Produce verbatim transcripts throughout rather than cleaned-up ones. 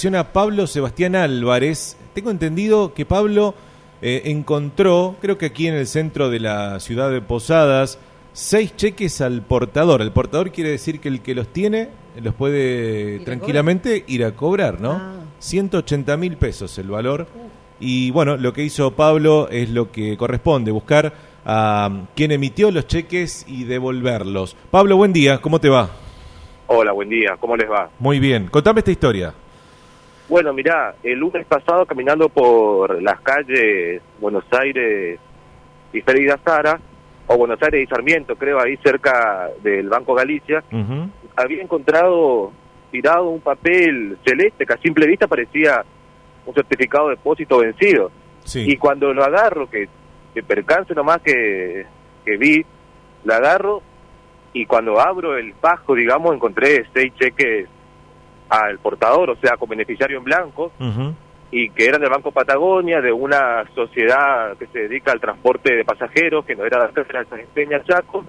relación a Pablo Sebastián Álvarez. Tengo entendido que Pablo eh, encontró, creo que aquí en el centro de la ciudad de Posadas, seis cheques al portador. El portador quiere decir que el que los tiene los puede ¿Ir tranquilamente ir a cobrar, ¿no? Ah. ciento ochenta mil pesos el valor. Uh. Y bueno, lo que hizo Pablo es lo que corresponde, buscar a quien emitió los cheques y devolverlos. Pablo, buen día, ¿cómo te va? Hola, buen día, ¿cómo les va? Muy bien, contame esta historia. Bueno, mirá, el lunes pasado caminando por las calles Buenos Aires y Félix Azara, o Buenos Aires y Sarmiento, creo, ahí cerca del Banco Galicia, uh-huh. había encontrado tirado un papel celeste que a simple vista parecía un certificado de depósito vencido. Sí. Y cuando lo agarro, que, que percance nomás que, que vi, lo agarro y cuando abro el fajo, digamos, encontré seis cheques al portador, o sea, con beneficiario en blanco, uh-huh. y que eran del Banco Patagonia, de una sociedad que se dedica al transporte de pasajeros, que no era de la Peña Chaco.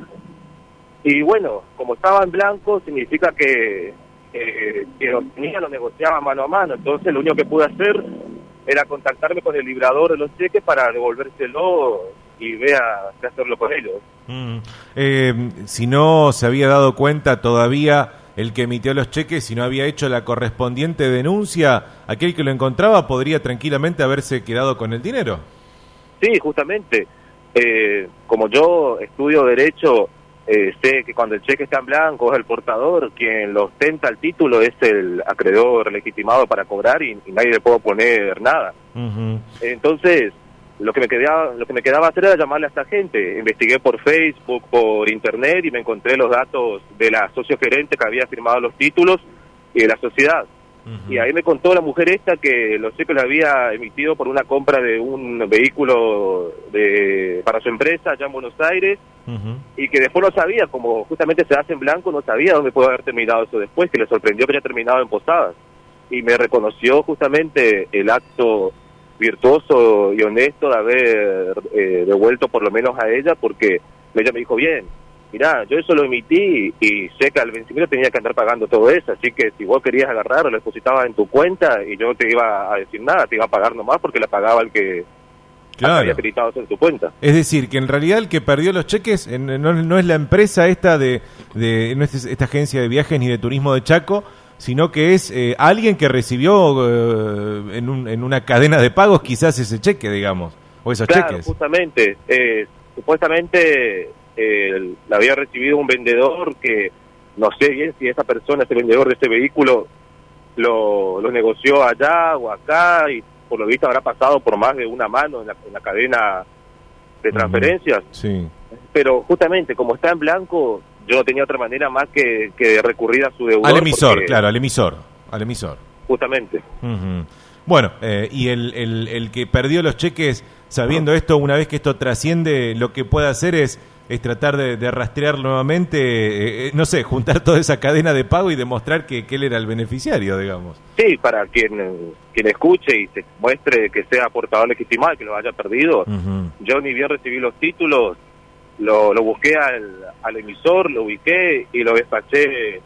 Y bueno, como estaba en blanco, significa que Eh, que los tenía, lo negociaba mano a mano. Entonces lo único que pude hacer era contactarme con el librador de los cheques para devolvérselo y vea qué hacerlo con ellos. Mm. Eh, si no se había dado cuenta todavía el que emitió los cheques, si no había hecho la correspondiente denuncia, aquel que lo encontraba podría tranquilamente haberse quedado con el dinero. Sí, justamente. Eh, como yo estudio Derecho, Eh, sé que cuando el cheque está en blanco es el portador, quien lo ostenta el título es el acreedor legitimado para cobrar y, y nadie le puede poner nada. Uh-huh. Entonces, lo que me quedaba, lo que me quedaba hacer era llamarle a esta gente. Investigué por Facebook, por internet y me encontré los datos de la socio gerente que había firmado los títulos y de la sociedad. Uh-huh. Y ahí me contó la mujer esta que los cheques los había emitido por una compra de un vehículo de para su empresa allá en Buenos Aires, uh-huh. y que después no sabía, como justamente se hace en blanco, no sabía dónde pudo haber terminado eso después, que le sorprendió que haya terminado en Posadas. Y me reconoció justamente el acto virtuoso y honesto de haber eh, devuelto por lo menos a ella, porque ella me dijo, bien, mirá, yo eso lo emití y sé que al vencimiento tenía que andar pagando todo eso, así que si vos querías agarrarlo, lo depositabas en tu cuenta y yo no te iba a decir nada, te iba a pagar nomás porque la pagaba el que claro. había acreditado en tu cuenta. Es decir, que en realidad el que perdió los cheques en, no, no es la empresa esta de, de no es esta agencia de viajes ni de turismo de Chaco, sino que es eh, alguien que recibió eh, en, un, en una cadena de pagos quizás ese cheque, digamos, o esos claro, cheques. Justamente, eh, supuestamente eh, la había recibido un vendedor que no sé bien si esa persona, ese vendedor de ese vehículo, lo, lo negoció allá o acá y por lo visto habrá pasado por más de una mano en la, en la cadena de transferencias. Uh-huh. Sí. Pero justamente como está en blanco, yo no tenía otra manera más que, que recurrir a su deudor. Al emisor, porque, claro, al emisor, al emisor. Justamente. Uh-huh. Bueno, eh, y el, el, el que perdió los cheques, sabiendo uh-huh. esto, una vez que esto trasciende, lo que puede hacer es, es tratar de, de rastrear nuevamente, eh, no sé, juntar toda esa cadena de pago y demostrar que, que él era el beneficiario, digamos. Sí, para quien quien escuche y se muestre que sea portador legitimado, que lo haya perdido. Uh-huh. Yo ni bien recibí los títulos, lo, lo busqué al, al emisor, lo ubiqué y lo despaché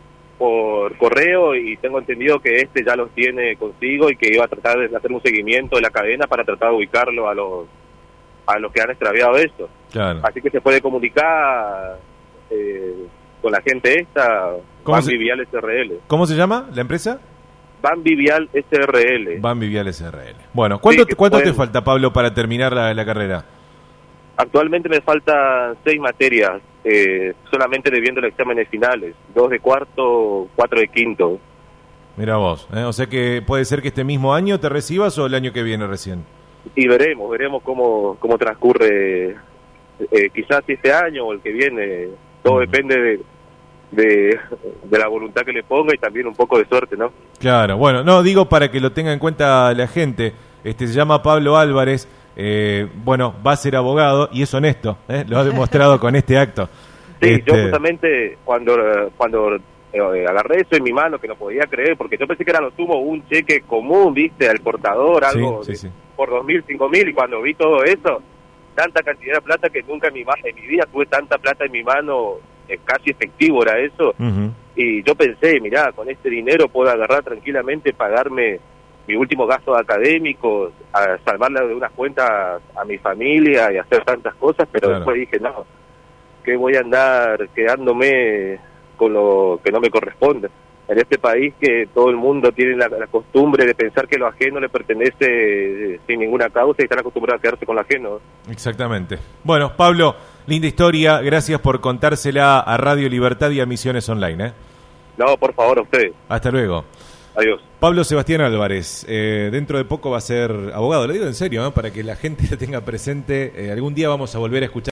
por correo y tengo entendido que este ya los tiene consigo y que iba a tratar de hacer un seguimiento de la cadena para tratar de ubicarlo a los a los que han extraviado esto. Claro. Así que se puede comunicar eh, con la gente esta, Ban se... Vivial S R L. ¿Cómo se llama la empresa? Ban Vivial S R L. Ban Vivial S R L. Bueno, ¿cuánto, sí, ¿cuánto pueden... te falta, Pablo, para terminar la, la carrera? Actualmente me faltan seis materias, eh, solamente debiendo los exámenes finales, dos de cuarto, cuatro de quinto. Mira vos, ¿eh? O sea que puede ser que este mismo año te recibas o el año que viene recién. Y veremos, veremos cómo cómo transcurre, eh, quizás este año o el que viene, todo uh-huh. depende de, de, de la voluntad que le ponga y también un poco de suerte, ¿no? Claro, bueno, no, digo para que lo tenga en cuenta la gente, este se llama Pablo Álvarez, eh, bueno, va a ser abogado y es honesto, ¿eh? Lo ha demostrado con este acto. Sí, este... yo justamente cuando, cuando eh, agarré eso en mi mano, que no podía creer, porque yo pensé que era lo sumo un cheque común, viste, al portador, algo sí, sí, de, sí. por dos mil, cinco mil, y cuando vi todo eso, tanta cantidad de plata que nunca en mi, en mi vida tuve tanta plata en mi mano eh, casi efectivo era eso, uh-huh. Y yo pensé, mirá, con este dinero puedo agarrar tranquilamente, pagarme mi último gasto académico, a salvarle de unas cuentas a mi familia y hacer tantas cosas, pero claro. Después dije, no, que voy a andar quedándome con lo que no me corresponde. En este país que todo el mundo tiene la, la costumbre de pensar que lo ajeno le pertenece eh, sin ninguna causa y están acostumbrados a quedarse con lo ajeno. Exactamente. Bueno, Pablo, linda historia, gracias por contársela a Radio Libertad y a Misiones Online. ¿eh? No, por favor, a ustedes. Hasta luego. Adiós. Pablo Sebastián Álvarez, eh, dentro de poco va a ser abogado, lo digo en serio, ¿no? Para que la gente lo tenga presente, eh, algún día vamos a volver a escuchar